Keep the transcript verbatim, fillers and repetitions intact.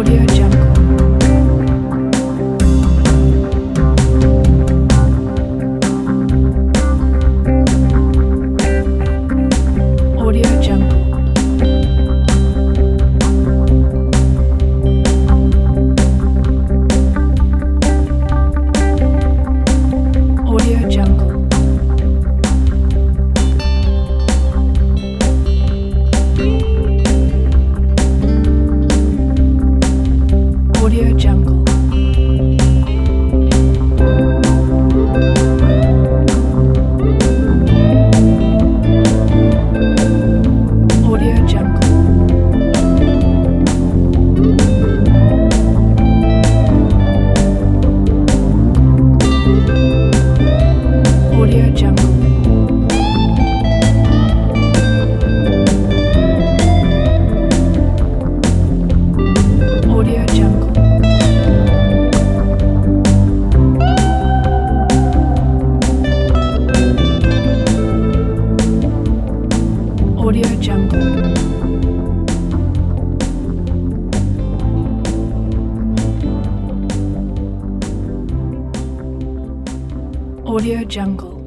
Audio Jungle. Audio Jungle. Audio Jungle. Audio Jungle. Audio Jungle. Audio Jungle. Audio Jungle. Audio Jungle. Audio Jungle.